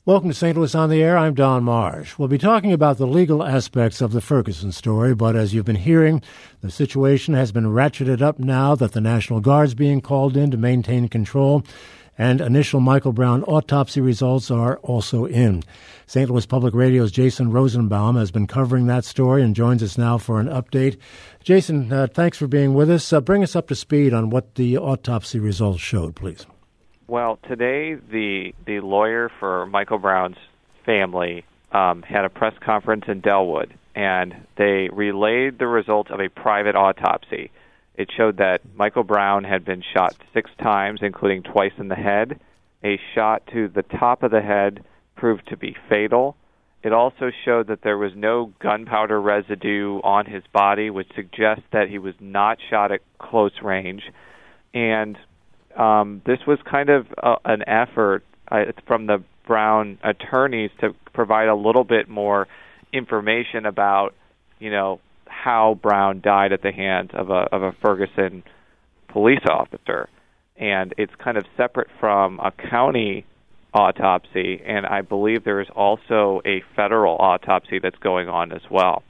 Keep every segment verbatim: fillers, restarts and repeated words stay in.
Welcome to Saint Louis on the Air. I'm Don Marsh. We'll be talking about the legal aspects of the Ferguson story, but as you've been hearing, the situation has been ratcheted up now that the National Guard's being called in to maintain control, and initial Michael Brown autopsy results are also in. Saint Louis Public Radio's Jason Rosenbaum has been covering that story and joins us now for an update. Jason, uh, thanks for being with us. Uh, bring us up to speed on what the autopsy results showed, please. Well, today the the lawyer for Michael Brown's family um, had a press conference in Dellwood, and they relayed the results of a private autopsy. It showed that Michael Brown had been shot six times, including twice in the head. A shot to the top of the head proved to be fatal. It also showed that there was no gunpowder residue on his body, which suggests that he was not shot at close range. And Um, this was kind of uh, an effort uh, from the Brown attorneys to provide a little bit more information about, you know, how Brown died at the hands of a of a Ferguson police officer. And it's kind of separate from a county autopsy, and I believe there is also a federal autopsy that's going on as well.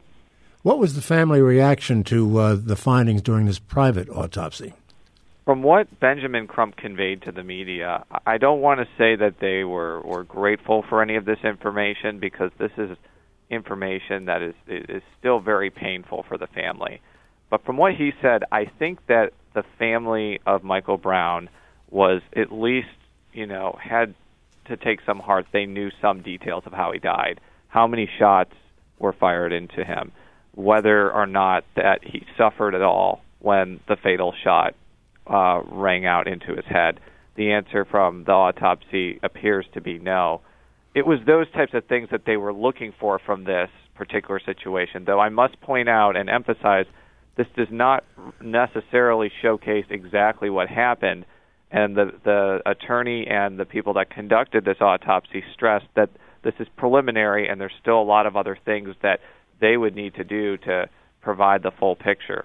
What was the family reaction to uh, the findings during this private autopsy? From what Benjamin Crump conveyed to the media, I don't want to say that they were, were grateful for any of this information, because this is information that is is still very painful for the family. But from what he said, I think that the family of Michael Brown was at least, you know, had to take some heart. They knew some details of how he died, how many shots were fired into him, whether or not that he suffered at all when the fatal shot Uh, rang out into his head. The answer from the autopsy appears to be no. It was those types of things that they were looking for from this particular situation, though I must point out and emphasize this does not necessarily showcase exactly what happened, and the, the attorney and the people that conducted this autopsy stressed that this is preliminary and there's still a lot of other things that they would need to do to provide the full picture.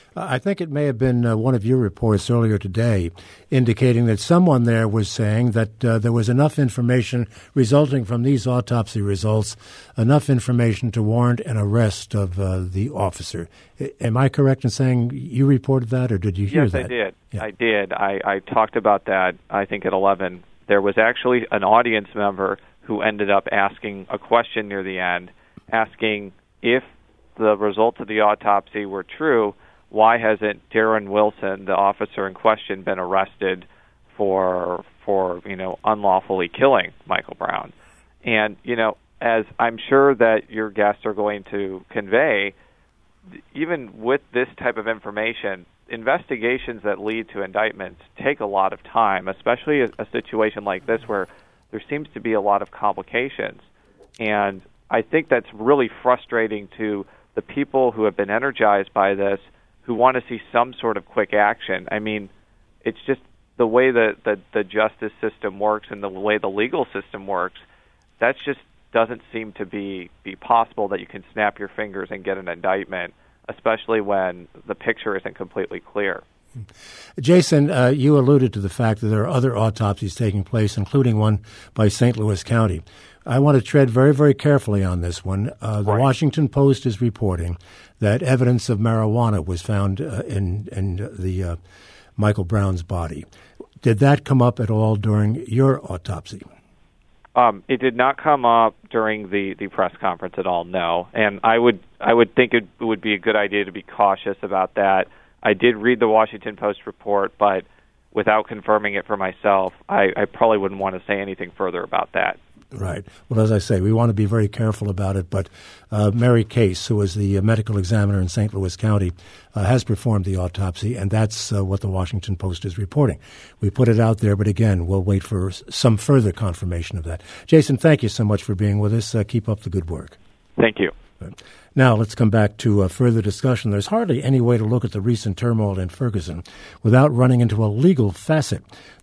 I think it may have been uh, one of your reports earlier today indicating that someone there was saying that uh, there was enough information resulting from these autopsy results, enough information to warrant an arrest of uh, the officer. I, am I correct in saying you reported that, or did you hear yes, that? Yes, I did. Yeah. I did. I, I talked about that, I think, at eleven. There was actually an audience member who ended up asking a question near the end, asking if the results of the autopsy were true, why hasn't Darren Wilson, the officer in question, been arrested for for you know unlawfully killing Michael Brown? And you know, as I'm sure that your guests are going to convey, even with this type of information, investigations that lead to indictments take a lot of time, especially a, a situation like this where there seems to be a lot of complications. And I think that's really frustrating to the people who have been energized by this, who want to see some sort of quick action. I mean, it's just the way that the, the justice system works and the way the legal system works, that just doesn't seem to be, be possible that you can snap your fingers and get an indictment, especially when the picture isn't completely clear. Jason, uh, you alluded to the fact that there are other autopsies taking place, including one by Saint Louis County. I want to tread very, very carefully on this one. Uh, the right. Washington Post is reporting that evidence of marijuana was found uh, in, in the uh, Michael Brown's body. Did that come up at all during your autopsy? Um, it did not come up during the, the press conference at all, no. And I would I would think it would be a good idea to be cautious about that. I did read the Washington Post report, but without confirming it for myself, I, I probably wouldn't want to say anything further about that. Right. Well, as I say, we want to be very careful about it, but uh, Mary Case, who is the uh, medical examiner in Saint Louis County, uh, has performed the autopsy, and that's uh, what the Washington Post is reporting. We put it out there, but again, we'll wait for some further confirmation of that. Jason, thank you so much for being with us. Uh, keep up the good work. Thank you. Now, let's come back to a further discussion. There's hardly any way to look at the recent turmoil in Ferguson without running into a legal facet.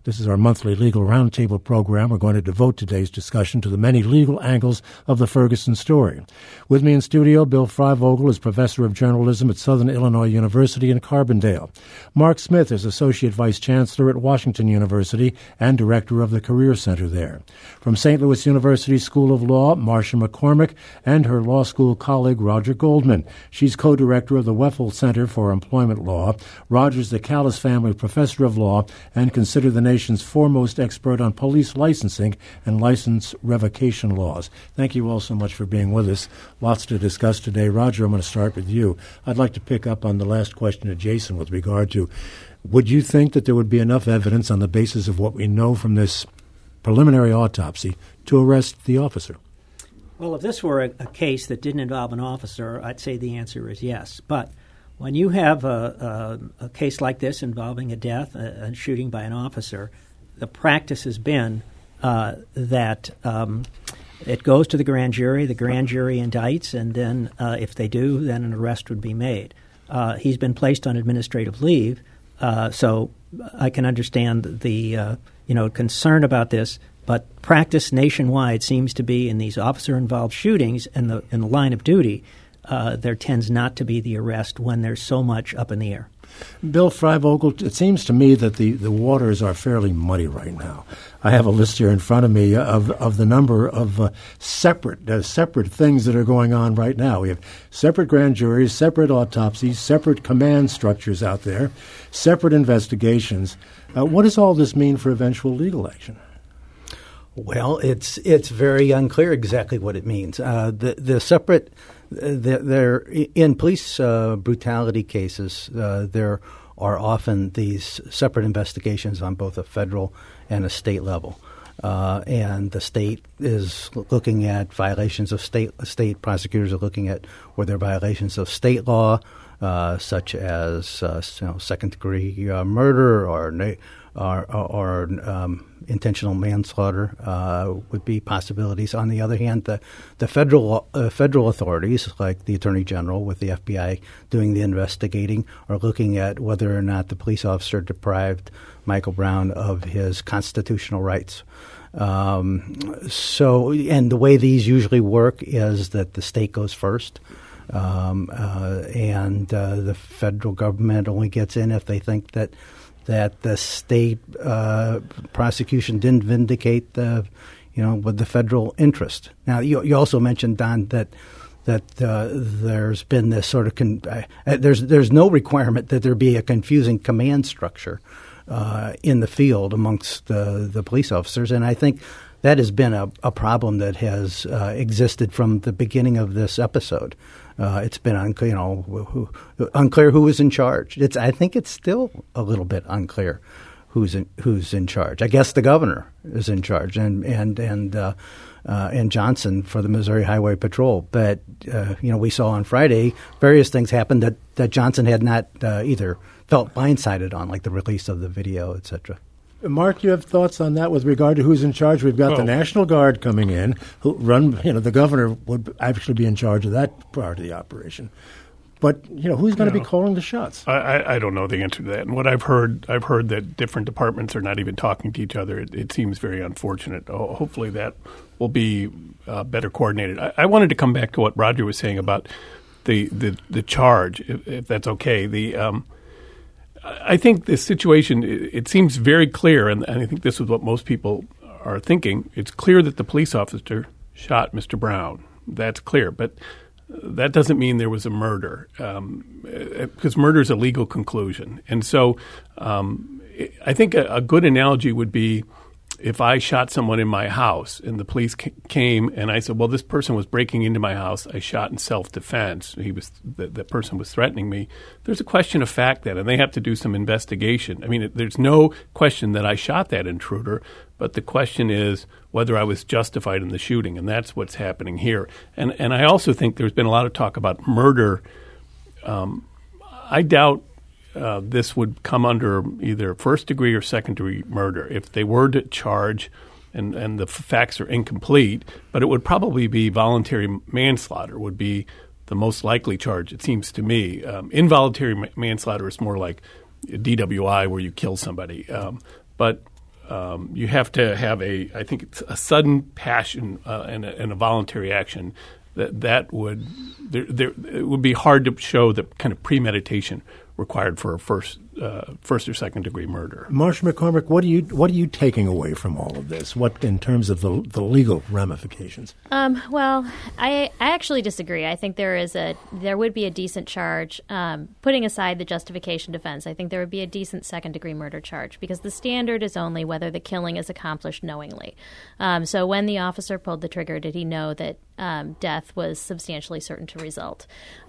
This is our monthly legal roundtable program. We're going to devote today's discussion to the many legal angles of the Ferguson story. With me in studio, Bill Freivogel is professor of journalism at Southern Illinois University in Carbondale. Mark Smith is associate vice chancellor at Washington University and director of the Career Center there. From Saint Louis University School of Law, Marcia McCormick, and her law school colleague, Roger Goldman. She's co-director of the Weffel Center for Employment Law. Roger's the Callis Family Professor of Law and considered the nation's foremost expert on police licensing and license revocation laws. Thank you all so much for being with us. Lots to discuss today. Roger, I'm going to start with you. I'd like to pick up on the last question of Jason with regard to, would you think that there would be enough evidence on the basis of what we know from this preliminary autopsy to arrest the officer? Well, if this were a, a case that didn't involve an officer, I'd say the answer is yes. But when you have a, a, a case like this involving a death, a, a shooting by an officer, the practice has been uh, that um, it goes to the grand jury, the grand jury indicts, and then uh, if they do, then an arrest would be made. Uh, he's been placed on administrative leave, uh, so I can understand the uh, you know concern about this. But practice nationwide seems to be in these officer-involved shootings in the in the line of duty. Uh, there tends not to be the arrest when there's so much up in the air. Bill Freivogel, it seems to me that the, the waters are fairly muddy right now. I have a list here in front of me of of the number of uh, separate uh, separate things that are going on right now. We have separate grand juries, separate autopsies, separate command structures out there, separate investigations. Uh, what does all this mean for eventual legal action? Well, it's it's very unclear exactly what it means. Uh, the the separate the, there in police uh, brutality cases, uh, there are often these separate investigations on both a federal and a state level, uh, and the state is looking at violations of state state prosecutors are looking at were there violations of state law, uh, such as uh, you know, second degree uh, murder or. Na- or, or um, intentional manslaughter uh, would be possibilities. On the other hand, the the federal uh, federal authorities, like the Attorney General with the F B I doing the investigating, are looking at whether or not the police officer deprived Michael Brown of his constitutional rights. Um, so, and the way these usually work is that the state goes first. Um, uh, and uh, the federal government only gets in if they think that that the state uh, prosecution didn't vindicate the, you know, with the federal interest. Now, you, you also mentioned, Don, that that uh, there's been this sort of con- uh, there's there's no requirement that there be a confusing command structure uh, in the field amongst the the police officers, and I think that has been a, a problem that has uh, existed from the beginning of this episode. Uh, it's been unclear, you know, who, who, unclear who is in charge. It's, I think it's still a little bit unclear who's in, who's in charge. I guess the governor is in charge, and and and uh, uh, and Johnson for the Missouri Highway Patrol. But uh, you know, we saw on Friday various things happened that, that Johnson had not uh, either felt blindsided on, like the release of the video, et cetera. Mark, you have thoughts on that with regard to who's in charge? We've got well, the National Guard coming in, who run. You know, the governor would actually be in charge of that part of the operation. But you know, who's going to be calling the shots? I, I don't know the answer to that. And what I've heard, I've heard that different departments are not even talking to each other. It, it seems very unfortunate. Oh, hopefully, that will be uh, better coordinated. I, I wanted to come back to what Roger was saying about the the, the charge, if, if that's okay. The um, I think this situation, it, it seems very clear, and, and I think this is what most people are thinking. It's clear that the police officer shot Mister Brown. That's clear. But that doesn't mean there was a murder, um, because murder is a legal conclusion. And so um, I think a, a good analogy would be if I shot someone in my house and the police c- came and I said, well, this person was breaking into my house. I shot in self-defense. He was the, the person was threatening me. There's a question of fact then, and they have to do some investigation. I mean, it, there's no question that I shot that intruder, but the question is whether I was justified in the shooting, and that's what's happening here. And and I also think there's been a lot of talk about murder. Um, I doubt Uh, this would come under either first degree or second degree murder if they were to charge, and, and the f- facts are incomplete, but it would probably be voluntary manslaughter would be the most likely charge, it seems to me. Um, involuntary ma- manslaughter is more like D W I where you kill somebody. Um, but um, you have to have a, I think it's a sudden passion uh, and, a, and a voluntary action that that would there, there, it would be hard to show the kind of premeditation required for a first uh, first or second degree murder. Marcia McCormick, what are you what are you taking away from all of this? What in terms of the the legal ramifications? Um, well, I I actually disagree. I think there is a there would be a decent charge, um, putting aside the justification defense. I think there would be a decent second degree murder charge because the standard is only whether the killing is accomplished knowingly. Um, so when the officer pulled the trigger, did he know that um, death was substantially certain to result?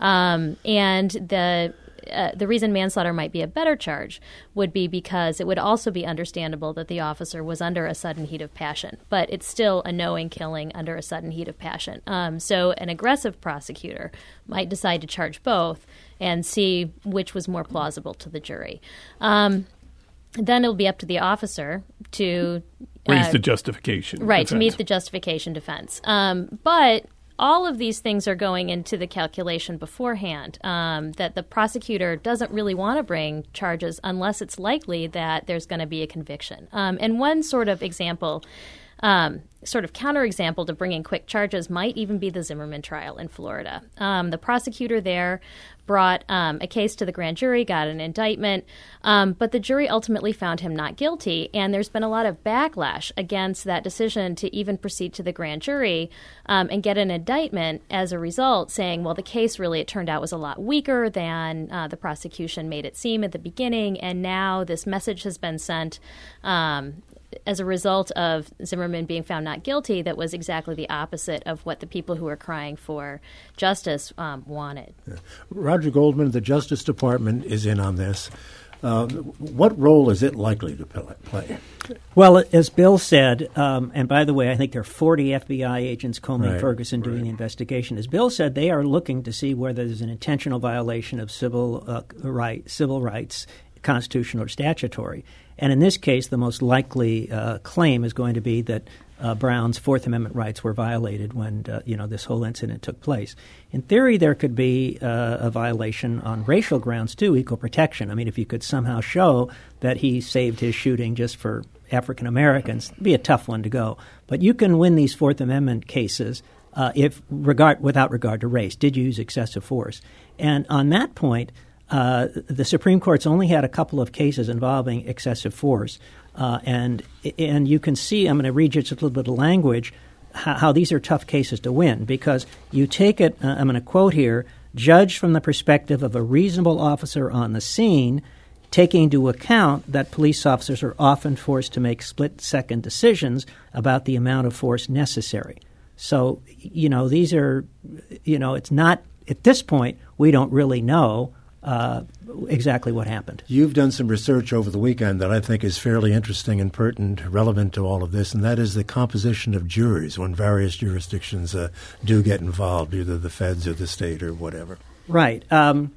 Um, and the Uh, the reason manslaughter might be a better charge would be because it would also be understandable that the officer was under a sudden heat of passion, but it's still a knowing killing under a sudden heat of passion. Um, so an aggressive prosecutor might decide to charge both and see which was more plausible to the jury. Um, then it'll be up to the officer to raise uh, the justification. Right, defense. to meet the justification defense. Um, but all of these things are going into the calculation beforehand, um, that the prosecutor doesn't really want to bring charges unless it's likely that there's going to be a conviction. Um, and one sort of example, um, sort of counterexample to bringing quick charges might even be the Zimmerman trial in Florida. Um, the prosecutor there brought um, a case to the grand jury, got an indictment, um, but the jury ultimately found him not guilty, and there's been a lot of backlash against that decision to even proceed to the grand jury um, and get an indictment as a result, saying, well, the case really, it turned out, was a lot weaker than uh, the prosecution made it seem at the beginning, and now this message has been sent um, as a result of Zimmerman being found not guilty that was exactly the opposite of what the people who were crying for justice um, wanted. Yeah. Roger Goldman, the Justice Department is in on this. Uh, what role is it likely to play? Well, as Bill said, um, and by the way, I think there are forty F B I agents, Comey and Ferguson, doing right. the investigation. As Bill said, they are looking to see whether there's an intentional violation of civil uh, right, civil rights, constitutional or statutory. And in this case, the most likely uh, claim is going to be that uh, Brown's Fourth Amendment rights were violated when uh, you know this whole incident took place. In theory, there could be uh, a violation on racial grounds too, equal protection. I mean, if you could somehow show that he saved his shooting just for African Americans, it'd be a tough one to go. But you can win these Fourth Amendment cases uh, if regard without regard to race. Did you use excessive force? And on that point, Uh, the Supreme Court's only had a couple of cases involving excessive force, uh, and and you can see, I'm going to read just a little bit of language, how, how these are tough cases to win, because you take it, uh, I'm going to quote here, judged from the perspective of a reasonable officer on the scene, taking into account that police officers are often forced to make split-second decisions about the amount of force necessary. So, you know, these are, you know, it's not, at this point, we don't really know Uh, exactly what happened. You've done some research over the weekend that I think is fairly interesting and pertinent, relevant to all of this, and that is the composition of juries when various jurisdictions uh, do get involved, either the feds or the state or whatever. Right. Um,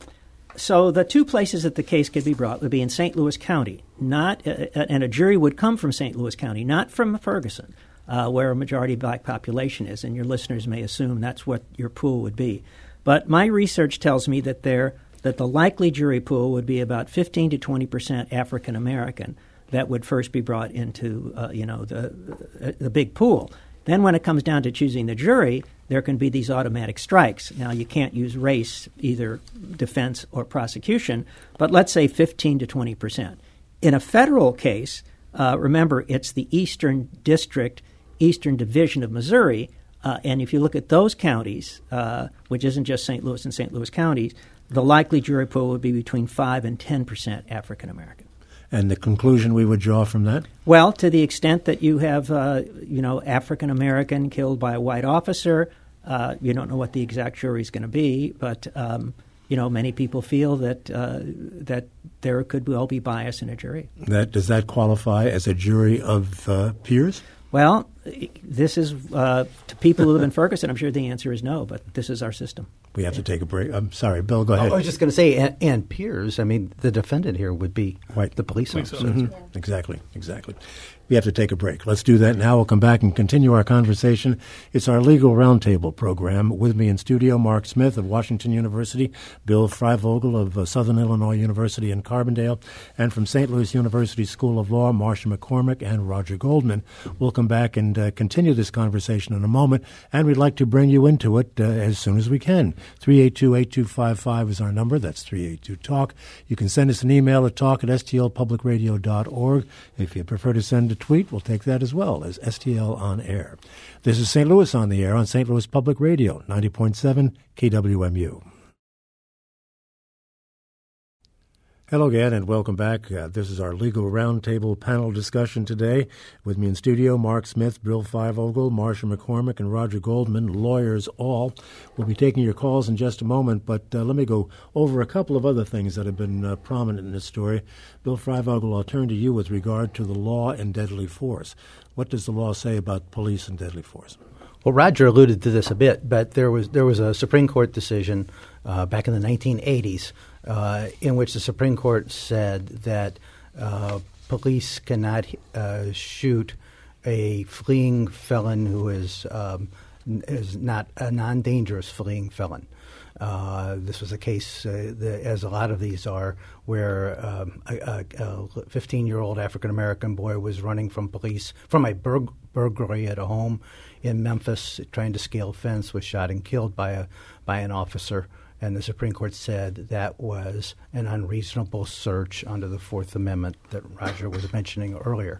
so the two places that the case could be brought would be in Saint Louis County, not, uh, and a jury would come from Saint Louis County, not from Ferguson, uh, where a majority black population is, and your listeners may assume that's what your pool would be. But my research tells me that there that the likely jury pool would be about fifteen to twenty percent African American that would first be brought into, uh, you know, the, the big pool. Then when it comes down to choosing the jury, there can be these automatic strikes. Now, you can't use race, either defense or prosecution, but let's say fifteen to twenty percent. In a federal case, uh, remember, it's the Eastern District, Eastern Division of Missouri, uh, and if you look at those counties, uh, which isn't just Saint Louis and Saint Louis counties, the likely jury pool would be between five and ten percent African American. And the conclusion we would draw from that? Well, to the extent that you have, uh, you know, African American killed by a white officer, uh, you don't know what the exact jury is going to be, but um, you know, many people feel that uh, that there could well be bias in a jury. That does that qualify as a jury of uh, peers? Well, this is uh, to people who live in Ferguson. I'm sure the answer is no, but this is our system. We have to take a break. I'm sorry, Bill, go ahead. Oh, I was just going to say, and, and peers, I mean, the defendant here would be right. the police officer. Mm-hmm. Yeah. Exactly, exactly. we have to take a break. Let's do that now. We'll come back and continue our conversation. It's our Legal Roundtable program. With me in studio, Mark Smith of Washington University, Bill Freivogel of uh, Southern Illinois University in Carbondale, and from Saint Louis University School of Law, Marcia McCormick and Roger Goldman. We'll come back and uh, continue this conversation in a moment, and we'd like to bring you into it uh, as soon as we can. three eight two, eight two five five is our number. That's three eight two talk. You can send us an email at talk at s t l public radio dot org. If you prefer to send a tweet, we'll take that as well as S T L On Air. This is Saint Louis on the Air on Saint Louis Public Radio, ninety point seven K W M U. Hello again, and welcome back. Uh, this is our Legal Roundtable panel discussion today. With me in studio, Mark Smith, Bill Freivogel, Marcia McCormick, and Roger Goldman, lawyers all. We'll be taking your calls in just a moment, but uh, let me go over a couple of other things that have been uh, prominent in this story. Bill Freivogel, I'll turn to you with regard to the law and deadly force. What does the law say about police and deadly force? Well, Roger alluded to this a bit, but there was there was a Supreme Court decision uh, back in the nineteen eighties uh, in which the Supreme Court said that uh, police cannot uh, shoot a fleeing felon who is um, is not a non-dangerous fleeing felon. Uh, this was a case, uh, the, as a lot of these are, where um, a fifteen-year-old African-American boy was running from police from a burg- burglary at a home in Memphis, trying to scale a fence, was shot and killed by a by an officer. And the Supreme Court said that was an unreasonable search under the Fourth Amendment that Roger was mentioning earlier.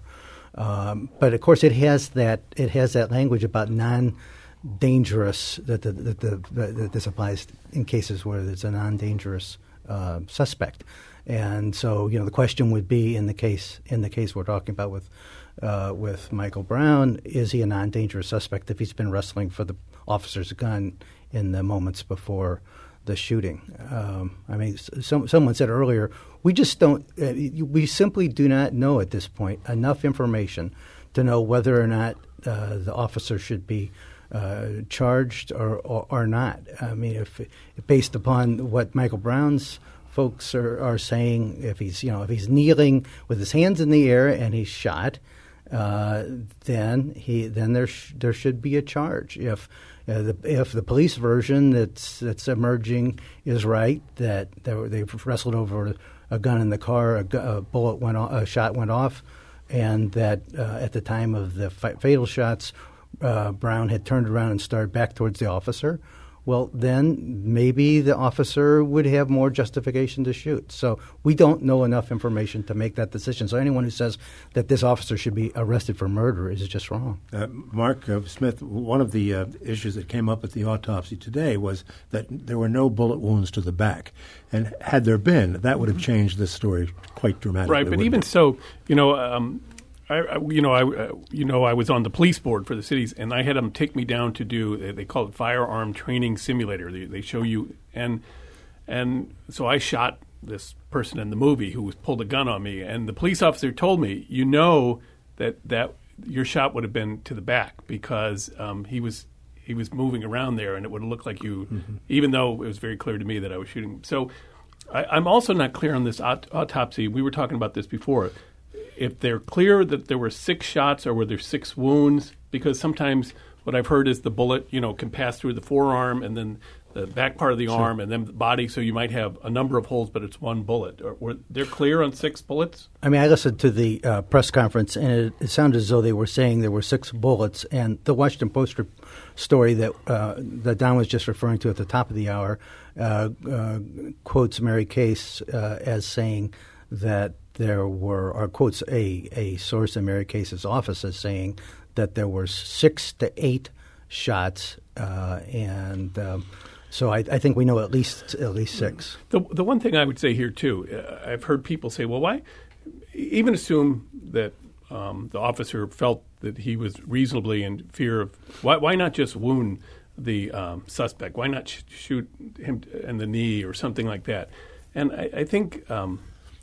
Um, but of course, it has that it has that language about non. dangerous that, the, that, the, that this applies in cases where there's a non-dangerous uh, suspect, and so you know the question would be in the case in the case we're talking about with uh, with Michael Brown, is he a non-dangerous suspect if he's been wrestling for the officer's gun in the moments before the shooting? Um, I mean, some, someone said earlier, we just don't uh, we simply do not know at this point enough information to know whether or not uh, the officer should be Uh, charged or, or or not. I mean, if based upon what Michael Brown's folks are, are saying, if he's you know if he's kneeling with his hands in the air and he's shot, uh, then he then there sh- there should be a charge. If uh, the if the police version that's that's emerging is right, that they were, they wrestled over a gun in the car, a, gu- a bullet went off, a shot went off, and that uh, at the time of the fi- fatal shots. Uh, Brown had turned around and started back towards the officer, well, then maybe the officer would have more justification to shoot. So we don't know enough information to make that decision. So anyone who says that this officer should be arrested for murder is just wrong. Uh, Mark uh, Smith, one of the uh, issues that came up at the autopsy today was that there were no bullet wounds to the back. And had there been, that would have changed this story quite dramatically. Right, but even it? so, you know, um, I, I, you know, I, uh, you know, I was on the police board for the cities, and I had them take me down to do. They, they call it firearm training simulator. They, they show you, and and so I shot this person in the movie who was pulled a gun on me, and the police officer told me, you know, that that your shot would have been to the back because um, he was he was moving around there, and it would have looked like you, mm-hmm. even though it was very clear to me that I was shooting. So I, I'm also not clear on this aut- autopsy. We were talking about this before. If they're clear that there were six shots or were there six wounds, because sometimes what I've heard is the bullet, you know, can pass through the forearm and then the back part of the sure. arm and then the body, so you might have a number of holes, but it's one bullet. Or, were they clear on six bullets? I mean, I listened to the uh, press conference, and it, it sounded as though they were saying there were six bullets. And the Washington Post re- story that uh, that Don was just referring to at the top of the hour uh, uh, quotes Mary Case uh, as saying that there were, or quotes a, a source in Mary Case's office as saying that there were six to eight shots, uh, and um, so I, I think we know at least at least six. The the one thing I would say here too, uh, I've heard people say, well, why even assume that um, the officer felt that he was reasonably in fear of why why not just wound the um, suspect? Why not sh- shoot him in the knee or something like that? And I, I think. Um,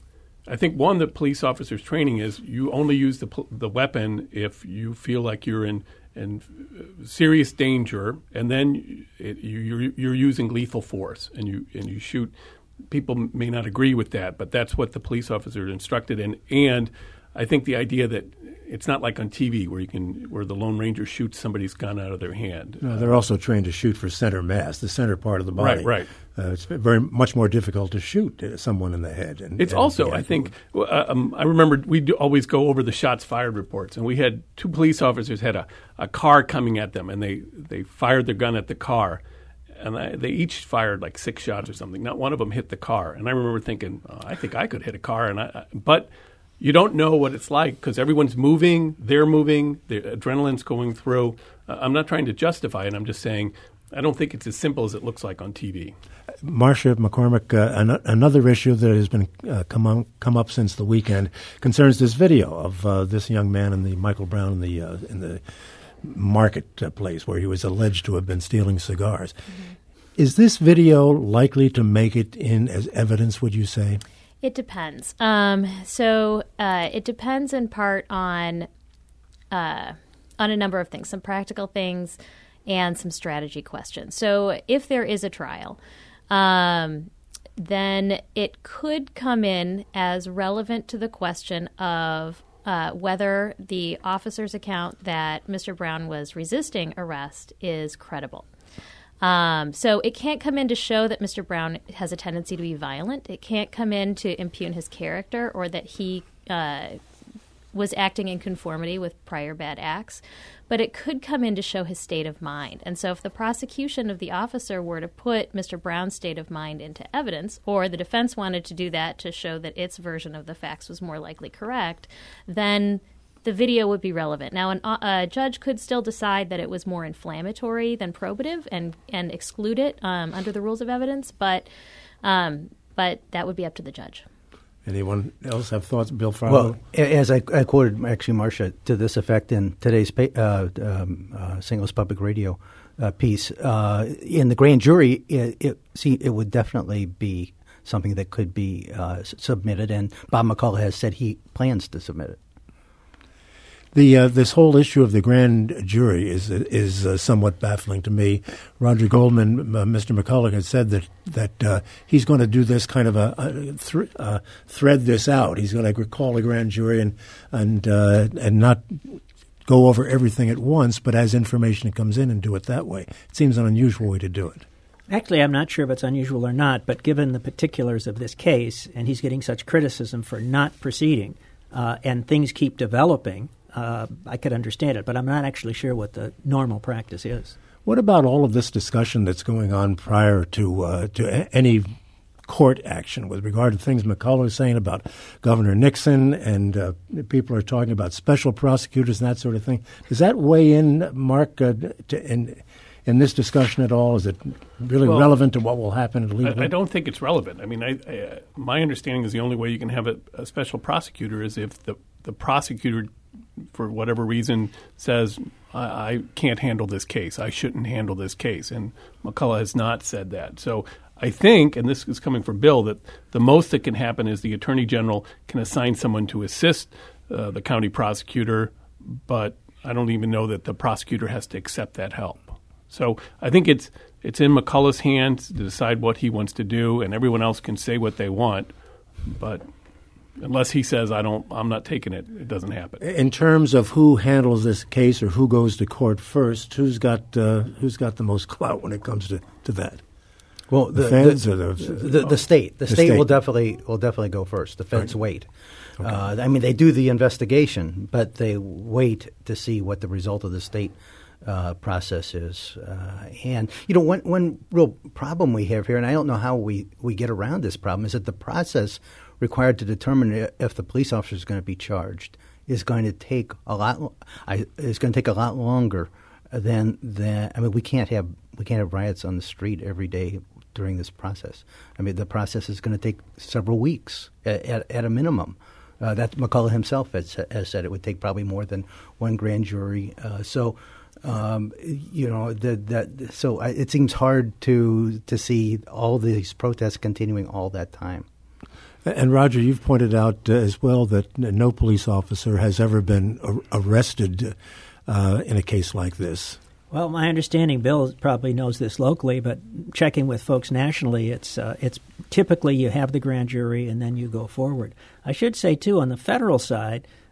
I think, one, the police officer's training is you only use the the weapon if you feel like you're in, in serious danger, and then it, you, you're, you're using lethal force, and you and you shoot. People may not agree with that, but that's what the police officer instructed in. And I think the idea that it's not like on T V where you can where the Lone Ranger shoots somebody's gun out of their hand. No, they're also trained to shoot for center mass, the center part of the body. Right, right. Uh, it's very much more difficult to shoot someone in the head. And, it's and also, I think, uh, um, I remember we do always go over the shots fired reports, and we had two police officers had a, a car coming at them, and they, they fired their gun at the car, and I, they each fired like six shots or something. Not one of them hit the car, and I remember thinking, oh, I think I could hit a car, and I, I but. You don't know what it's like because everyone's moving, they're moving, the adrenaline's going through. Uh, I'm not trying to justify it. I'm just saying I don't think it's as simple as it looks like on T V. Marcia McCormick, uh, an- another issue that has been uh, come on, come up since the weekend concerns this video of uh, this young man in the Michael Brown in the uh, in the marketplace where he was alleged to have been stealing cigars. Mm-hmm. Is this video likely to make it in as evidence, would you say? It depends. Um, so uh, it depends in part on uh, on a number of things, some practical things and some strategy questions. So if there is a trial, um, then it could come in as relevant to the question of uh, whether the officer's account that Mister Brown was resisting arrest is credible. Um, so it can't come in to show that Mister Brown has a tendency to be violent. It can't come in to impugn his character or that he uh, was acting in conformity with prior bad acts. But it could come in to show his state of mind. And so if the prosecution of the officer were to put Mister Brown's state of mind into evidence, or the defense wanted to do that to show that its version of the facts was more likely correct, then the video would be relevant. Now, an, uh, a judge could still decide that it was more inflammatory than probative and, and exclude it um, under the rules of evidence, but um, but that would be up to the judge. Anyone else have thoughts? Bill Farlow? Well, as I, I quoted actually Marcia to this effect in today's pa- uh, um, uh, Saint Louis Public Radio uh, piece, uh, in the grand jury, it, it, see, it would definitely be something that could be uh, submitted, and Bob McCullough has said he plans to submit it. The uh, this whole issue of the grand jury is is uh, somewhat baffling to me. Roger Goldman, uh, Mister McCullough, had said that that uh, he's going to do this kind of a, a th- uh, thread this out. He's going to call a grand jury and and uh, and not go over everything at once, but as information comes in and do it that way. It seems an unusual way to do it. Actually, I'm not sure if it's unusual or not, but given the particulars of this case, and he's getting such criticism for not proceeding, uh, and things keep developing. Uh, I could understand it, but I'm not actually sure what the normal practice is. What about all of this discussion that's going on prior to uh, to a- any court action with regard to things McCullough is saying about Governor Nixon, and uh, people are talking about special prosecutors and that sort of thing? Does that weigh in, Mark, uh, to, in in this discussion at all? Is it really well, relevant to what will happen legally? I, I don't think it's relevant. I mean, I, I, my understanding is the only way you can have a, a special prosecutor is if the, the prosecutor, for whatever reason, says, I, I can't handle this case. I shouldn't handle this case. And McCullough has not said that. So I think, and this is coming from Bill, that the most that can happen is the Attorney General can assign someone to assist uh, the county prosecutor, but I don't even know that the prosecutor has to accept that help. So I think it's it's in McCullough's hands to decide what he wants to do, and everyone else can say what they want, but unless he says I don't, I'm not taking it, it doesn't happen. In terms of who handles this case or who goes to court first, who's got uh, who's got the most clout when it comes to, to that? Well, the, the feds the, or the, the, the state, the, the state, state will definitely will definitely go first. The feds right. wait. Okay. Uh, I mean, they do the investigation, but they wait to see what the result of the state uh, process is. Uh, and you know, one one real problem we have here, and I don't know how we, we get around this problem, is that the process required to determine if the police officer is going to be charged is going to take a lot. I, is going to take a lot longer than than. I mean, we can't have we can't have riots on the street every day during this process. I mean, the process is going to take several weeks at, at, at a minimum. Uh, that McCullough himself has, has said it would take probably more than one grand jury. Uh, so, um, you know, the, that so I, it seems hard to to see all these protests continuing all that time. And Roger, you've pointed out uh, as well that no police officer has ever been ar- arrested uh, in a case like this. Well, my understanding, Bill probably knows this locally, but checking with folks nationally, it's uh, it's typically you have the grand jury and then you go forward. I should say, too, on the federal side,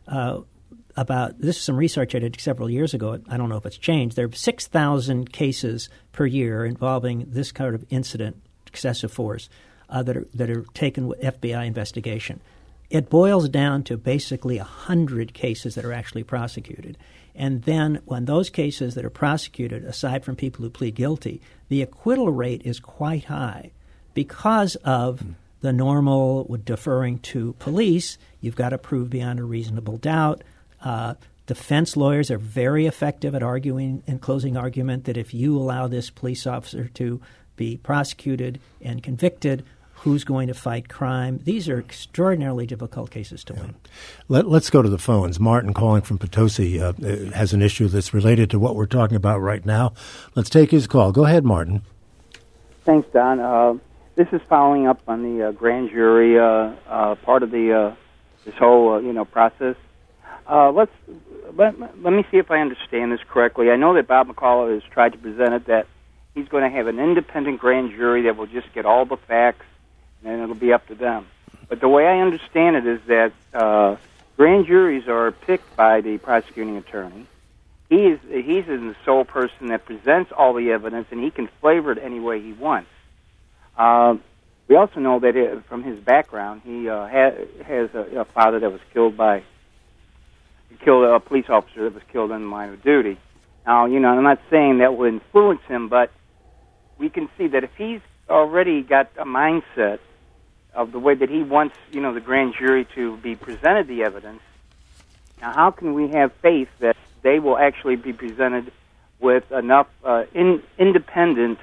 uh, about this is some research I did several years ago. I don't know if it's changed. There are six thousand cases per year involving this kind of incident, excessive force, uh, that are that are taken with F B I investigation. It boils down to basically one hundred cases that are actually prosecuted. And then when those cases that are prosecuted, aside from people who plead guilty, the acquittal rate is quite high because of mm. the normal deferring to police. You've got to prove beyond a reasonable doubt. Uh, defense lawyers are very effective at arguing and closing argument that if you allow this police officer to be prosecuted and convicted, who's going to fight crime? These are extraordinarily difficult cases to yeah. win. Let, let's go to the phones. Martin calling from Potosi uh, has an issue that's related to what we're talking about right now. Let's take his call. Go ahead, Martin. Thanks, Don. Uh, this is following up on the uh, grand jury uh, uh, part of the uh, this whole uh, you know process. Uh, let's let, let me see if I understand this correctly. I know that Bob McCullough has tried to present it that he's going to have an independent grand jury that will just get all the facts, and it'll be up to them. But the way I understand it is that uh, grand juries are picked by the prosecuting attorney. He is he's the sole person that presents all the evidence, and he can flavor it any way he wants. Uh, we also know that it, from his background, he uh, ha- has a, a father that was killed by killed a police officer that was killed in the line of duty. Now, you know, I'm not saying that will influence him, but we can see that if he's already got a mindset of the way that he wants, you know, the grand jury to be presented the evidence, now how can we have faith that they will actually be presented with enough uh, in, independent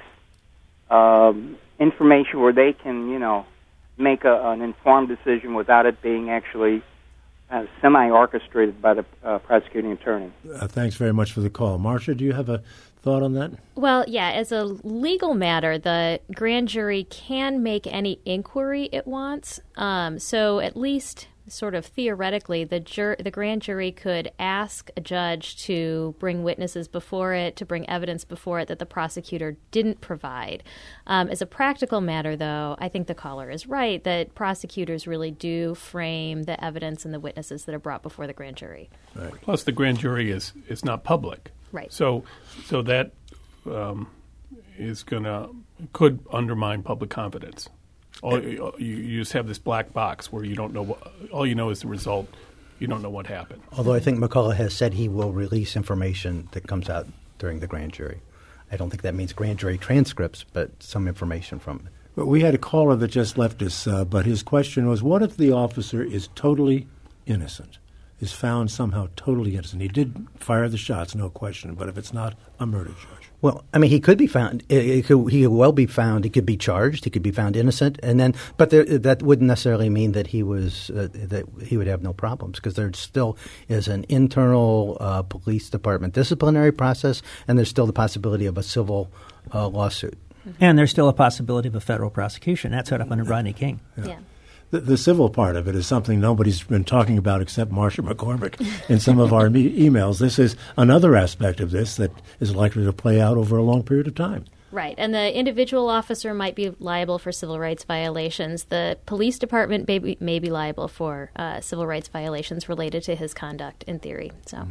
um, information where they can, you know, make a, an informed decision without it being actually uh, semi-orchestrated by the uh, prosecuting attorney? Uh, thanks very much for the call. Marcia, do you have a thought on that? Well, yeah, as a legal matter, the grand jury can make any inquiry it wants. Um, so at least sort of theoretically, the jur- the grand jury could ask a judge to bring witnesses before it, to bring evidence before it that the prosecutor didn't provide. Um, as a practical matter, though, I think the caller is right that prosecutors really do frame the evidence and the witnesses that are brought before the grand jury. Right. Plus, the grand jury is, is not public. Right. So, so that um, is gonna could undermine public confidence. All, you, you just have this black box where you don't know what, all you know is the result. You don't know what happened. Although I think McCullough has said he will release information that comes out during the grand jury. I don't think that means grand jury transcripts, but some information from it. But we had a caller that just left us, uh, but his question was, what if the officer is totally innocent, is found somehow totally innocent? He did fire the shots, no question, but if it's not a murder charge? Well, I mean, he could be found. It, it could, he could well be found. He could be charged. He could be found innocent, and then, but there, that wouldn't necessarily mean that he was uh, that he would have no problems, because there still is an internal uh, police department disciplinary process, and there's still the possibility of a civil uh, lawsuit, and there's still a possibility of a federal prosecution. That's set up under Rodney King. Yeah. yeah. The, the civil part of it is something nobody's been talking about except Marcia McCormick in some of our me- emails. This is another aspect of this that is likely to play out over a long period of time. Right. And the individual officer might be liable for civil rights violations. The police department may be, may be liable for uh, civil rights violations related to his conduct, in theory. So.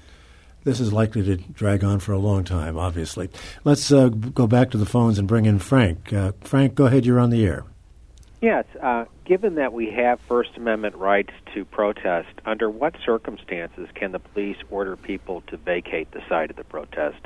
This is likely to drag on for a long time, obviously. Let's uh, go back to the phones and bring in Frank. Uh, Frank, go ahead. You're on the air. Yes, uh, given that we have First Amendment rights to protest, under what circumstances can the police order people to vacate the site of the protest?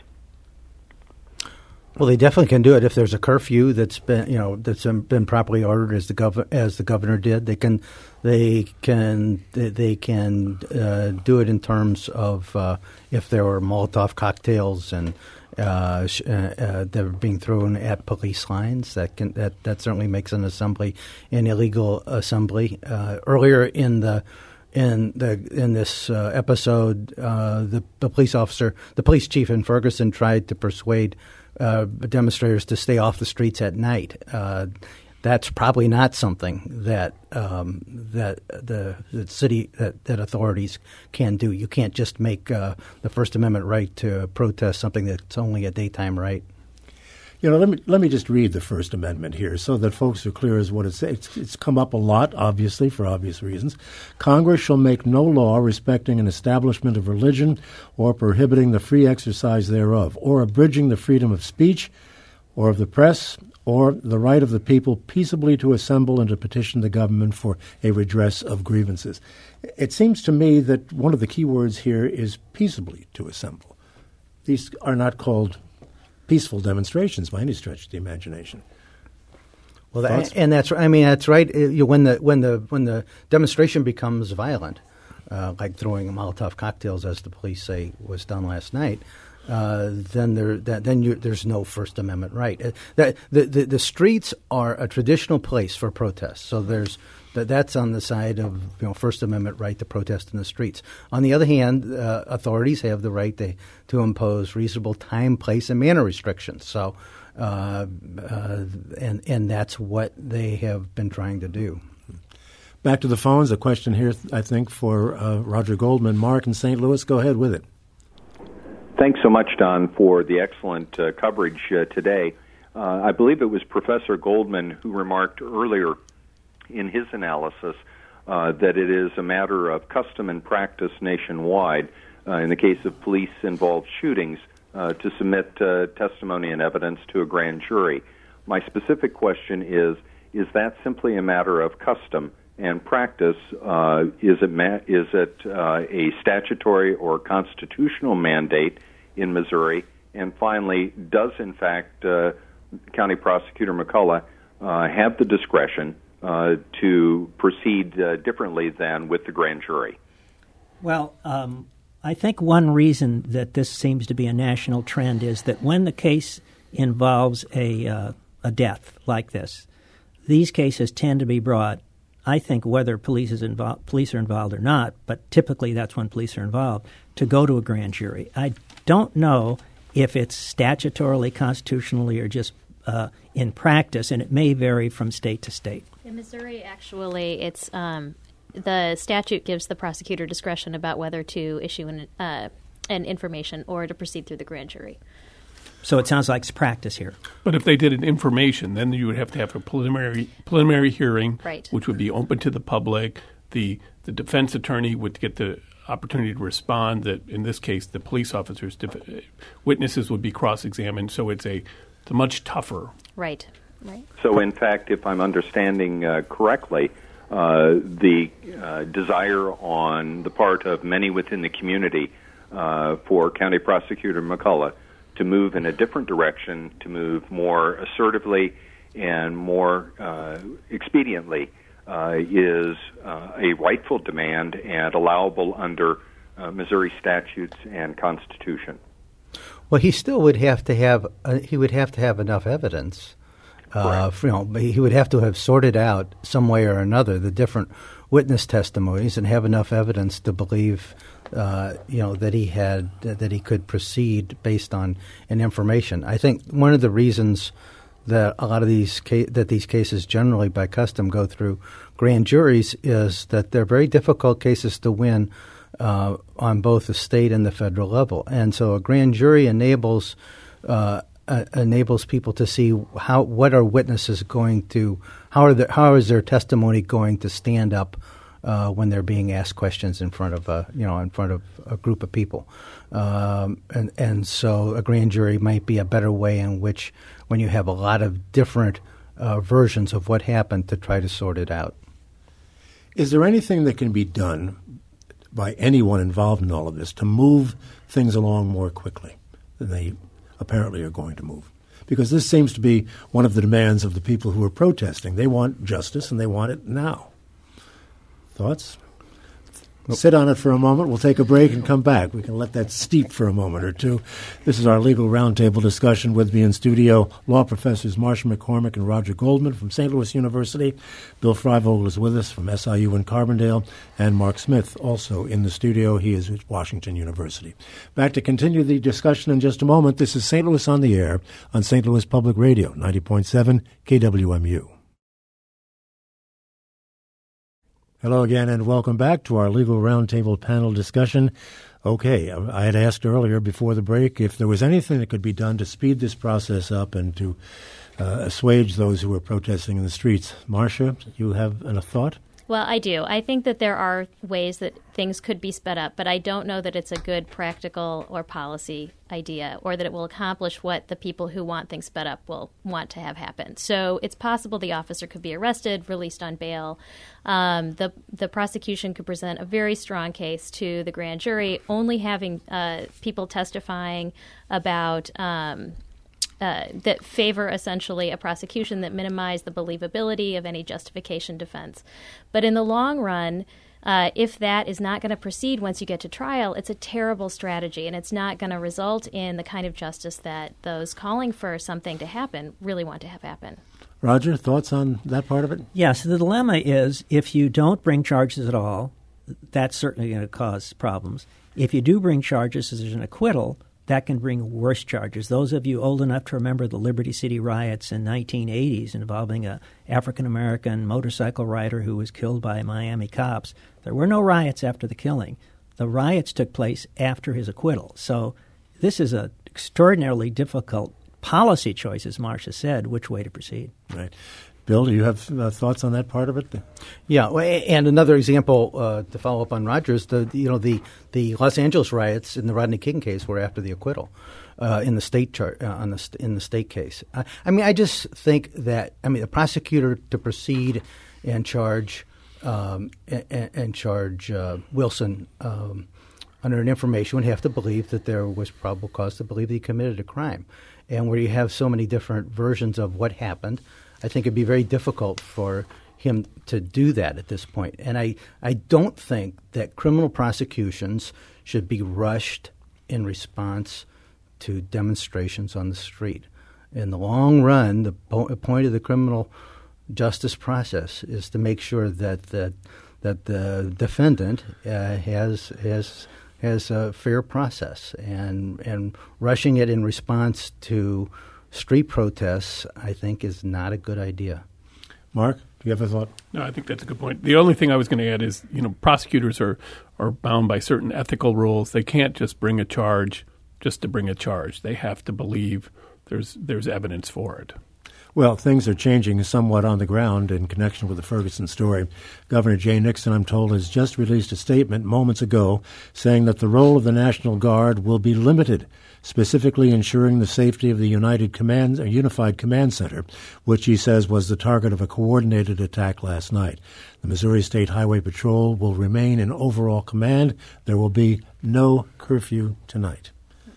Well, they definitely can do it if there's a curfew that's been, you know, that's been properly ordered as the gov- as the governor did. They can, they can, they can uh, do it in terms of uh, if there were Molotov cocktails and. Uh, uh, uh, that are being thrown at police lines. That can that, that certainly makes an assembly an illegal assembly. Uh, earlier in the in the in this uh, episode, uh, the, the police officer, the police chief in Ferguson, tried to persuade uh, demonstrators to stay off the streets at night. Uh, That's probably not something that um, that the, the city that, that authorities can do. You can't just make uh, the First Amendment right to protest something that's only a daytime right. You know, let me let me just read the First Amendment here so that folks are clear as what it says. It's, it's come up a lot, obviously, for obvious reasons. Congress shall make no law respecting an establishment of religion or prohibiting the free exercise thereof, or abridging the freedom of speech or of the press, or the right of the people peaceably to assemble and to petition the government for a redress of grievances. It seems to me that one of the key words here is peaceably to assemble. These are not called peaceful demonstrations by any stretch of the imagination. Well, that, and that's I mean that's right. You, when the when the when the demonstration becomes violent, uh, like throwing Molotov cocktails, as the police say was done last night, uh, then there that, then you, there's no First Amendment right. Uh, that, the, the the streets are a traditional place for protest, so there's that that's on the side of you know First Amendment right to protest in the streets. On the other hand, uh, authorities have the right to, to impose reasonable time, place, and manner restrictions. So, uh, uh, and and that's what they have been trying to do. Back to the phones. A question here, I think, for uh, Roger Goldman. Mark in Saint Louis, go ahead with it. Thanks so much, Don, for the excellent uh, coverage uh, today. Uh, I believe it was Professor Goldman who remarked earlier in his analysis uh, that it is a matter of custom and practice nationwide, uh, in the case of police-involved shootings, uh, to submit uh, testimony and evidence to a grand jury. My specific question is, is that simply a matter of custom and practice? Uh, is it, ma- is it uh, a statutory or constitutional mandate in Missouri? And finally, does, in fact, uh, County Prosecutor McCullough uh, have the discretion Uh, to proceed uh, differently than with the grand jury? Well, um, I think one reason that this seems to be a national trend is that when the case involves a uh, a death like this, these cases tend to be brought, I think, whether police is involved, police are involved or not, but typically that's when police are involved, to go to a grand jury. I don't know if it's statutorily, constitutionally, or just uh, in practice, and it may vary from state to state. In Missouri, actually, it's um, the statute gives the prosecutor discretion about whether to issue an, uh, an information or to proceed through the grand jury. So it sounds like it's practice here. But if they did an information, then you would have to have a preliminary preliminary hearing, right, which would be open to the public. The the defense attorney would get the opportunity to respond. That in this case, the police officers, def- witnesses would be cross-examined. So it's a it's a much tougher. Right. Right. So, in fact, if I'm understanding uh, correctly, uh, the uh, desire on the part of many within the community uh, for County Prosecutor McCullough to move in a different direction, to move more assertively and more uh, expediently, uh, is uh, a rightful demand and allowable under uh, Missouri statutes and Constitution. Well, he still would have to have uh, he would have to have enough evidence. Uh, you know, he would have to have sorted out some way or another the different witness testimonies and have enough evidence to believe, uh, you know, that he had that he could proceed based on an information. I think one of the reasons that a lot of these ca- that these cases generally by custom go through grand juries is that they're very difficult cases to win uh, on both the state and the federal level, and so a grand jury enables. Uh, Uh, enables people to see how what are witnesses going to how are the, how is their testimony going to stand up uh, when they're being asked questions in front of a you know in front of a group of people, um, and and so a grand jury might be a better way in which when you have a lot of different uh, versions of what happened to try to sort it out. Is there anything that can be done by anyone involved in all of this to move things along more quickly than they apparently are going to move? Because this seems to be one of the demands of the people who are protesting. They want justice, and they want it now. Thoughts? Nope. Sit on it for a moment. We'll take a break and come back. We can let that steep for a moment or two. This is our legal roundtable discussion. With me in studio, law professors Marsha McCormick and Roger Goldman from Saint Louis University. Bill Freivogel is with us from S I U in Carbondale, and Mark Smith also in the studio. He is at Washington University. Back to continue the discussion in just a moment. This is Saint Louis on the Air on Saint Louis Public Radio, ninety point seven K W M U. Hello again, and welcome back to our Legal Roundtable panel discussion. Okay, I had asked earlier before the break if there was anything that could be done to speed this process up and to uh, assuage those who are protesting in the streets. Marcia, you have a thought? Well, I do. I think that there are ways that things could be sped up, but I don't know that it's a good practical or policy idea, or that it will accomplish what the people who want things sped up will want to have happen. So it's possible the officer could be arrested, released on bail. Um, the the prosecution could present a very strong case to the grand jury, only having uh, people testifying about Um, Uh, that favor essentially a prosecution that minimize the believability of any justification defense. But in the long run, uh, if that is not going to proceed once you get to trial, it's a terrible strategy, and it's not going to result in the kind of justice that those calling for something to happen really want to have happen. Roger, thoughts on that part of it? Yes, the dilemma is if you don't bring charges at all, that's certainly going to cause problems. If you do bring charges as an acquittal, that can bring worse charges. Those of you old enough to remember the Liberty City riots in nineteen eighties involving a African-American motorcycle rider who was killed by Miami cops, there were no riots after the killing. The riots took place after his acquittal. So this is an extraordinarily difficult policy choice, as Marcia said, which way to proceed. Right. Bill, do you have uh, thoughts on that part of it? Yeah, and another example uh, to follow up on Rogers, the you know the, the Los Angeles riots in the Rodney King case were after the acquittal uh, in the state chart uh, on the st- in the state case. Uh, I mean, I just think that I mean the prosecutor to proceed and charge um, and, and charge uh, Wilson um, under an information would have to believe that there was probable cause to believe that he committed a crime, and where you have so many different versions of what happened, I think it'd be very difficult for him to do that at this point. And I, I don't think that criminal prosecutions should be rushed in response to demonstrations on the street. In the long run, the po- point of the criminal justice process is to make sure that the, that the defendant uh, has has has a fair process, and and rushing it in response to street protests, I think, is not a good idea. Mark, do you have a thought? No, I think that's a good point. The only thing I was going to add is, you know, prosecutors are, are bound by certain ethical rules. They can't just bring a charge just to bring a charge. They have to believe there's there's evidence for it. Well, things are changing somewhat on the ground in connection with the Ferguson story. Governor Jay Nixon, I'm told, has just released a statement moments ago saying that the role of the National Guard will be limited, specifically ensuring the safety of the United Command, uh, Unified Command Center, which he says was the target of a coordinated attack last night. The Missouri State Highway Patrol will remain in overall command. There will be no curfew tonight.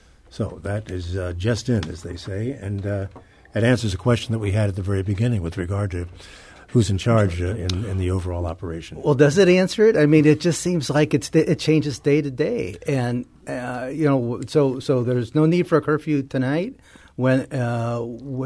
So that is uh, just in, as they say, and uh, it answers a question that we had at the very beginning with regard to who's in charge uh, in, in the overall operation. Well, does it answer it? I mean, it just seems like it's it changes day to day, and uh, you know, so so there's no need for a curfew tonight. When uh,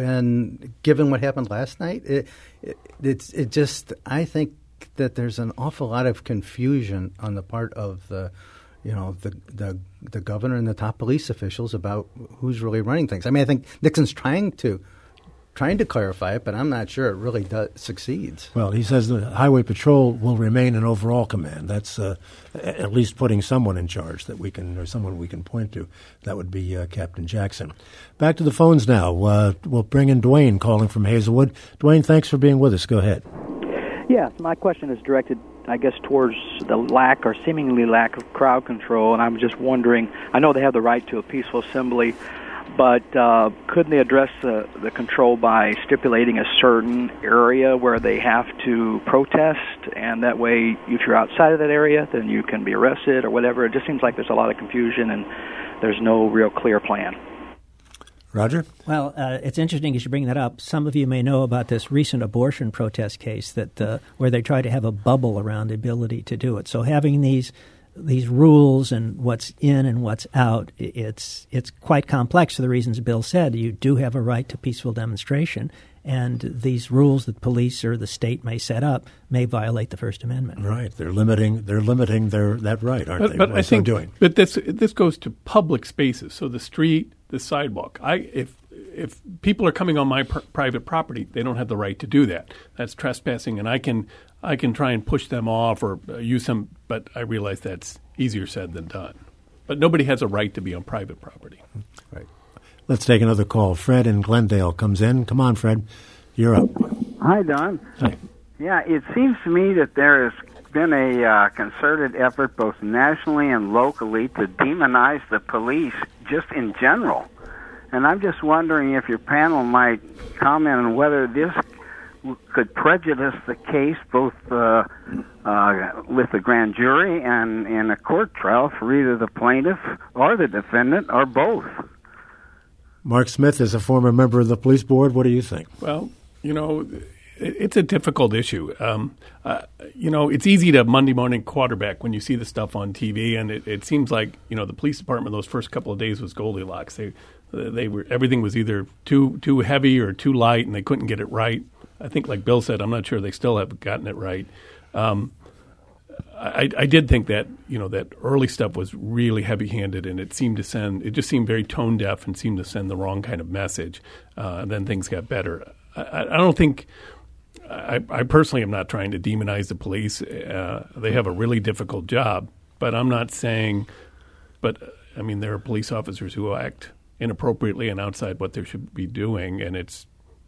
when given what happened last night, it, it it's it just I think that there's an awful lot of confusion on the part of the. You know, the, the the governor and the top police officials about who's really running things. I mean, I think Nixon's trying to trying to clarify it, but I'm not sure it really does, succeeds. Well, he says the Highway Patrol will remain in overall command. That's uh, at least putting someone in charge that we can, or someone we can point to. That would be uh, Captain Jackson. Back to the phones now. Uh, we'll bring in Dwayne calling from Hazelwood. Dwayne, thanks for being with us. Go ahead. Yeah, my question is directed, I guess, towards the lack or seemingly lack of crowd control, and I'm just wondering, I know they have the right to a peaceful assembly, but uh, couldn't they address the, the control by stipulating a certain area where they have to protest, and that way if you're outside of that area, then you can be arrested or whatever? It just seems like there's a lot of confusion and there's no real clear plan. Roger? Well, uh, it's interesting you should bring that up. Some of you may know about this recent abortion protest case that uh, where they tried to have a bubble around the ability to do it. So having these these rules and what's in and what's out, it's it's quite complex for the reasons Bill said. You do have a right to peaceful demonstration, and these rules that police or the state may set up may violate the First Amendment. Right. They're limiting they're limiting their that right, aren't but, they? But By I so think doing. But this this goes to public spaces, so the street, the sidewalk. I if if people are coming on my pr- private property, they don't have the right to do that. That's trespassing, and I can I can try and push them off or uh, use them, but I realize that's easier said than done. but nobody has a right to be on private property. Right. Let's take another call. Fred in Glendale comes in. Come on, Fred. You're up. Hi, Don. Hi. Yeah, it seems to me that there has been a uh, concerted effort both nationally and locally to demonize the police just in general. And I'm just wondering if your panel might comment on whether this could prejudice the case both uh, uh, with the grand jury and in a court trial for either the plaintiff or the defendant or both. Mark Smith is a former member of the police board. What do you think? Well, you know, it, it's a difficult issue. Um, uh, you know, it's easy to Monday morning quarterback when you see the stuff on T V, and it, it seems like, you know, the police department those first couple of days was Goldilocks. They they were everything was either too too heavy or too light, and they couldn't get it right. I think, like Bill said, I'm not sure they still have gotten it right. Um, I, I did think that, you know, that early stuff was really heavy-handed, and it seemed to send, it just seemed very tone-deaf and seemed to send the wrong kind of message. Uh, and then things got better. I, I don't think, I, I personally am not trying to demonize the police. Uh, they have a really difficult job, but I'm not saying, but I mean, there are police officers who act inappropriately and outside what they should be doing, and it's,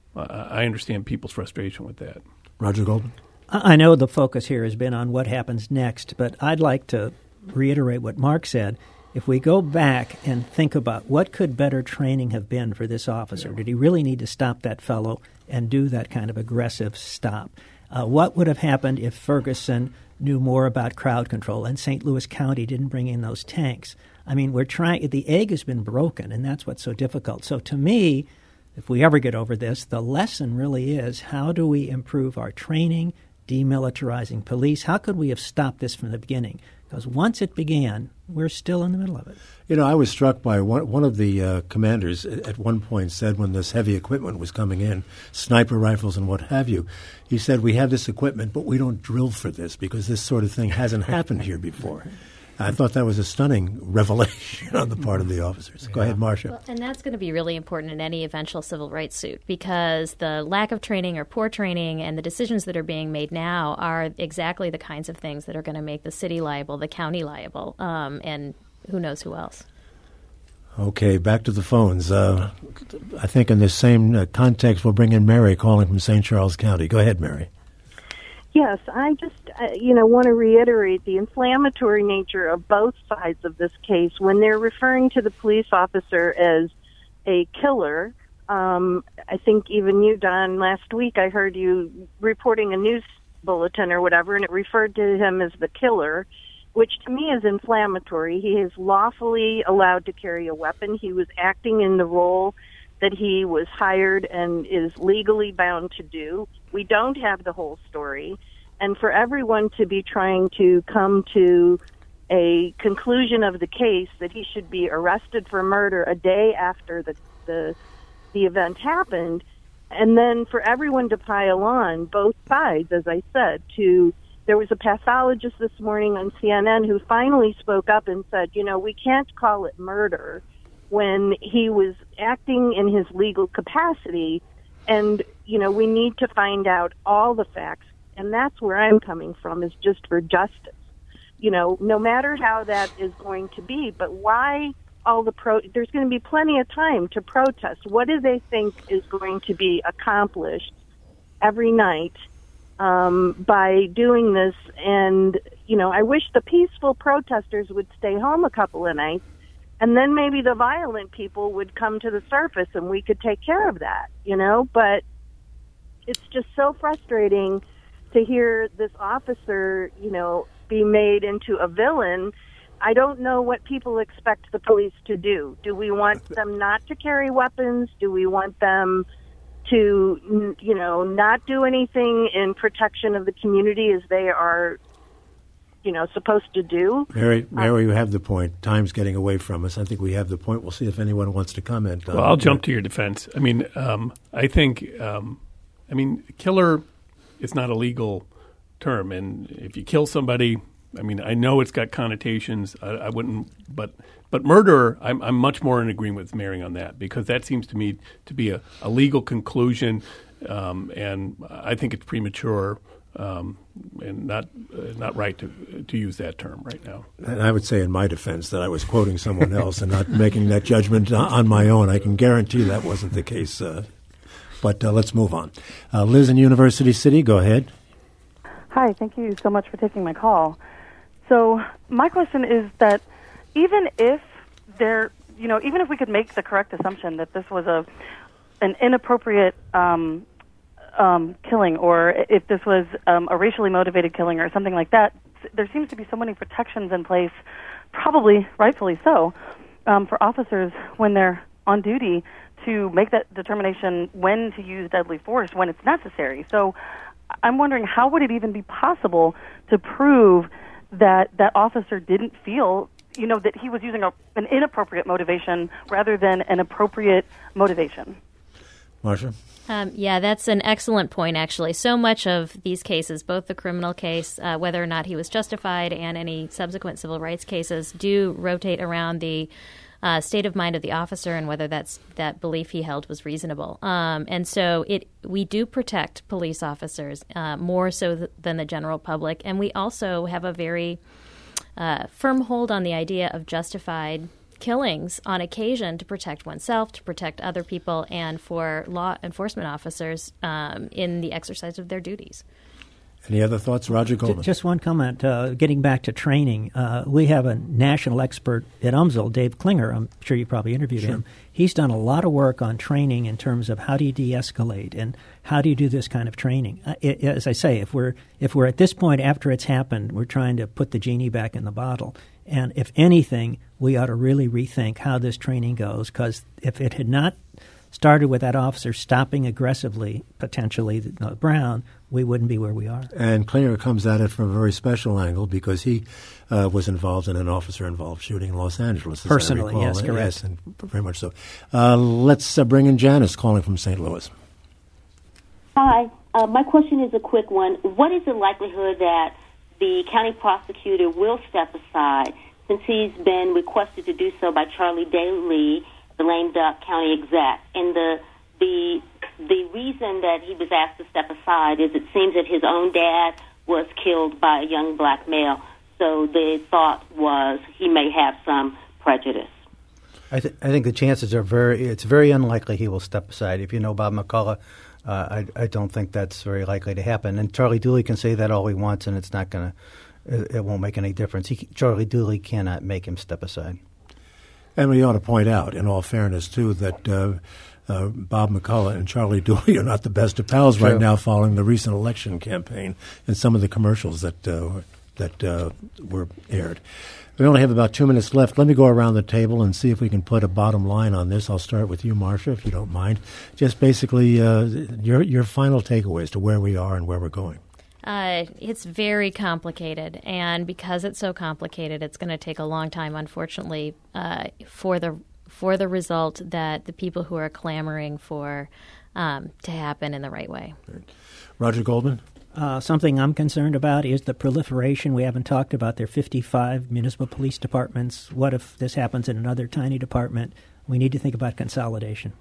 I understand people's frustration with that. Roger Goldman? I know the focus here has been on what happens next, but I'd like to reiterate what Mark said. If we go back and think about what could better training have been for this officer, did he really need to stop that fellow and do that kind of aggressive stop? Uh, what would have happened if Ferguson knew more about crowd control and Saint Louis County didn't bring in those tanks? I mean, we're trying. The egg has been broken, and that's what's so difficult. So to me, if we ever get over this, the lesson really is, how do we improve our training, demilitarizing police? How could we have stopped this from the beginning? Because once it began, we're still in the middle of it. You know, I was struck by one, one of the uh, commanders at one point said when this heavy equipment was coming in, sniper rifles and what have you, he said, we have this equipment, but we don't drill for this because this sort of thing hasn't happened here before. I thought that was a stunning revelation on the part of the officers. Go ahead, Marcia. Well, and that's going to be really important in any eventual civil rights suit, because the lack of training or poor training and the decisions that are being made now are exactly the kinds of things that are going to make the city liable, the county liable, um, and who knows who else. Okay, back to the phones. Uh, I think in this same uh, context, we'll bring in Mary calling from Saint Charles County. Go ahead, Mary. Yes, I just, uh, you know, want to reiterate the inflammatory nature of both sides of this case. When they're referring to the police officer as a killer, um, I think even you, Don, last week I heard you reporting a news bulletin or whatever, and it referred to him as the killer, which to me is inflammatory. He is lawfully allowed to carry a weapon. He was acting in the role that he was hired and is legally bound to do. We don't have the whole story. And for everyone to be trying to come to a conclusion of the case that he should be arrested for murder a day after the the, the event happened, and then for everyone to pile on, both sides, as I said, to there was a pathologist this morning on C N N who finally spoke up and said, you know, we can't call it murder when he was acting in his legal capacity, and, you know, we need to find out all the facts, and that's where I'm coming from, is just for justice. You know, no matter how that is going to be, but why all the pro, there's going to be plenty of time to protest. What do they think is going to be accomplished every night um, by doing this? And, you know, I wish the peaceful protesters would stay home a couple of nights, and then maybe the violent people would come to the surface and we could take care of that, you know? But it's just so frustrating to hear this officer, you know, be made into a villain. I don't know what people expect the police to do. Do we want them not to carry weapons? Do we want them to, you know, not do anything in protection of the community as they are, you know, supposed to do? Mary, Mary, you have the point. Time's getting away from us. I think we have the point. We'll see if anyone wants to comment on it. Well, I'll jump to your defense. I mean, um, I think, um, I mean, killer is not a legal term. And if you kill somebody, I mean, I know it's got connotations. I, I wouldn't, but but murder, I'm, I'm much more in agreement with Mary on that, because that seems to me to be a, a legal conclusion, um, and I think it's premature um, and not uh, not right to to use that term right now. And I would say in my defense that I was quoting someone else and not making that judgment on my own. I can guarantee that wasn't the case. Uh, but uh, let's move on. Uh, Liz in University City, go ahead. Hi, thank you so much for taking my call. So my question is that even if there, you know, even if we could make the correct assumption that this was a an inappropriate um, um, killing, or if this was um, a racially motivated killing or something like that, there seems to be so many protections in place, probably rightfully so, um, for officers when they're on duty to make that determination when to use deadly force when it's necessary. So I'm wondering, how would it even be possible to prove that that officer didn't feel, you know, that he was using a, an inappropriate motivation rather than an appropriate motivation? Marcia? Um, yeah, that's an excellent point, actually. So much of these cases, both the criminal case, uh, whether or not he was justified, and any subsequent civil rights cases, do rotate around the uh, state of mind of the officer and whether that's that belief he held was reasonable. Um, and so it we do protect police officers uh, more so th- than the general public. And we also have a very uh, firm hold on the idea of justified killings on occasion to protect oneself, to protect other people, and for law enforcement officers um, in the exercise of their duties. Any other thoughts, Roger Goldman? Just one comment. Uh, getting back to training, uh, we have a national expert at U M S L, Dave Klinger. I'm sure you probably interviewed sure. him. He's done a lot of work on training in terms of how do you de-escalate and how do you do this kind of training. Uh, it, as I say, if we're if we're at this point after it's happened, we're trying to put the genie back in the bottle. And if anything, we ought to really rethink how this training goes, because if it had not started with that officer stopping aggressively, potentially, uh, Brown, we wouldn't be where we are. And Klinger comes at it from a very special angle because he uh, was involved in an officer-involved shooting in Los Angeles. Personally, yes, correct. Yes, and very much so. Uh, let's uh, bring in Janice calling from Saint Louis. Hi. Uh, my question is a quick one. What is the likelihood that the county prosecutor will step aside, since he's been requested to do so by Charlie Daly, the lame duck county exec? And the the the reason that he was asked to step aside is it seems that his own dad was killed by a young black male, so the thought was he may have some prejudice. I, th- I think the chances are very, it's very unlikely he will step aside. If you know Bob McCullough, uh, I, I don't think that's very likely to happen. And Charlie Dooley can say that all he wants, and it's not going to, it, it won't make any difference. He, Charlie Dooley cannot make him step aside. And we ought to point out, in all fairness, too, that uh, uh, Bob McCullough and Charlie Dooley are not the best of pals True. right now following the recent election campaign and some of the commercials that uh, that uh, were aired. We only have about two minutes left. Let me go around the table and see if we can put a bottom line on this. I'll start with you, Marcia, if you don't mind. Just basically uh, your your final takeaways to where we are and where we're going. Uh, it's very complicated, and because it's so complicated, it's going to take a long time, unfortunately, uh, for the for the result that the people who are clamoring for um, to happen in the right way. Roger Goldman? Uh, something I'm concerned about is the proliferation. We haven't talked about there are fifty-five municipal police departments. What if this happens in another tiny department? We need to think about consolidation.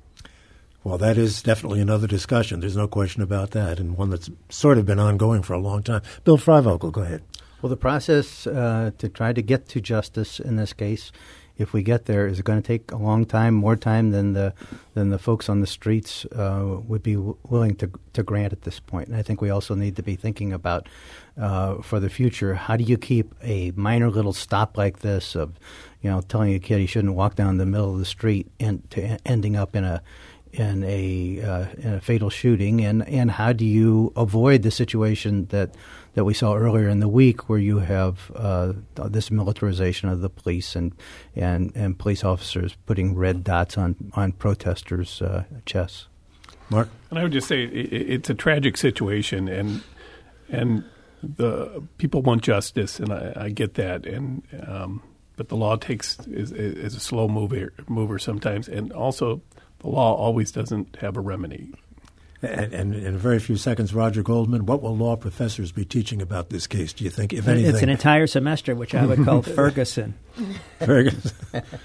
Well, that is definitely another discussion. There's no question about that, and one that's sort of been ongoing for a long time. Bill Freivogel, go ahead. Well, the process uh, to try to get to justice in this case, if we get there, is going to take a long time, more time than the than the folks on the streets uh, would be w- willing to to grant at this point. And I think we also need to be thinking about uh, for the future, how do you keep a minor little stop like this of, you know, telling a kid he shouldn't walk down the middle of the street and to ending up in a in a uh, in a fatal shooting, and, and how do you avoid the situation that that we saw earlier in the week, where you have uh, this militarization of the police and and, and police officers putting red dots on on protesters' uh, chests? Mark? And I would just say it, it's a tragic situation, and and the people want justice, and I, I get that, and um, but the law takes is, is a slow mover mover sometimes, and also the law always doesn't have a remedy. And, and in very few seconds, Roger Goldman, what will law professors be teaching about this case, do you think, if anything? It's an entire semester, which I would call Ferguson. Ferguson.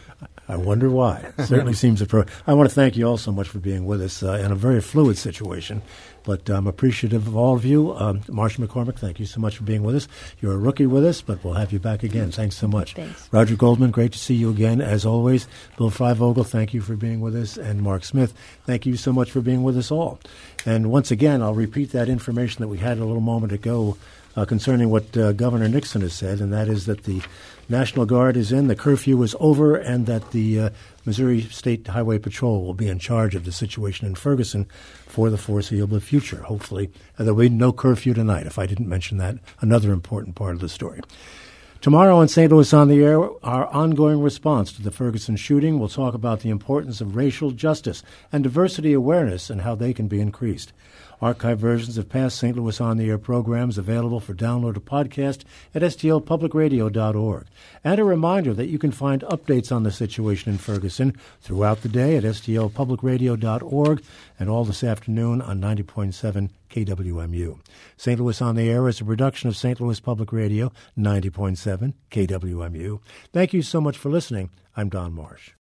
I wonder why. It certainly seems appropriate. I want to thank you all so much for being with us uh, in a very fluid situation. But I'm appreciative of all of you. Um, Marcia McCormick, thank you so much for being with us. You're a rookie with us, but we'll have you back again. Thanks so much. Thanks. Roger Goldman, great to see you again, as always. Bill Freivogel, thank you for being with us. And Mark Smith, thank you so much for being with us all. And once again, I'll repeat that information that we had a little moment ago uh, concerning what uh, Governor Nixon has said, and that is that the National Guard is in, the curfew is over, and that the uh, Missouri State Highway Patrol will be in charge of the situation in Ferguson for the foreseeable future, hopefully. Uh, there will be no curfew tonight, if I didn't mention that, another important part of the story. Tomorrow on Saint Louis on the Air, our ongoing response to the Ferguson shooting, will talk about the importance of racial justice and diversity awareness and how they can be increased. Archive versions of past Saint Louis on the Air programs available for download or podcast at S T L public radio dot org. And a reminder that you can find updates on the situation in Ferguson throughout the day at S T L public radio dot org and all this afternoon on ninety point seven K W M U. Saint Louis on the Air is a production of Saint Louis Public Radio, ninety point seven K W M U. Thank you so much for listening. I'm Don Marsh.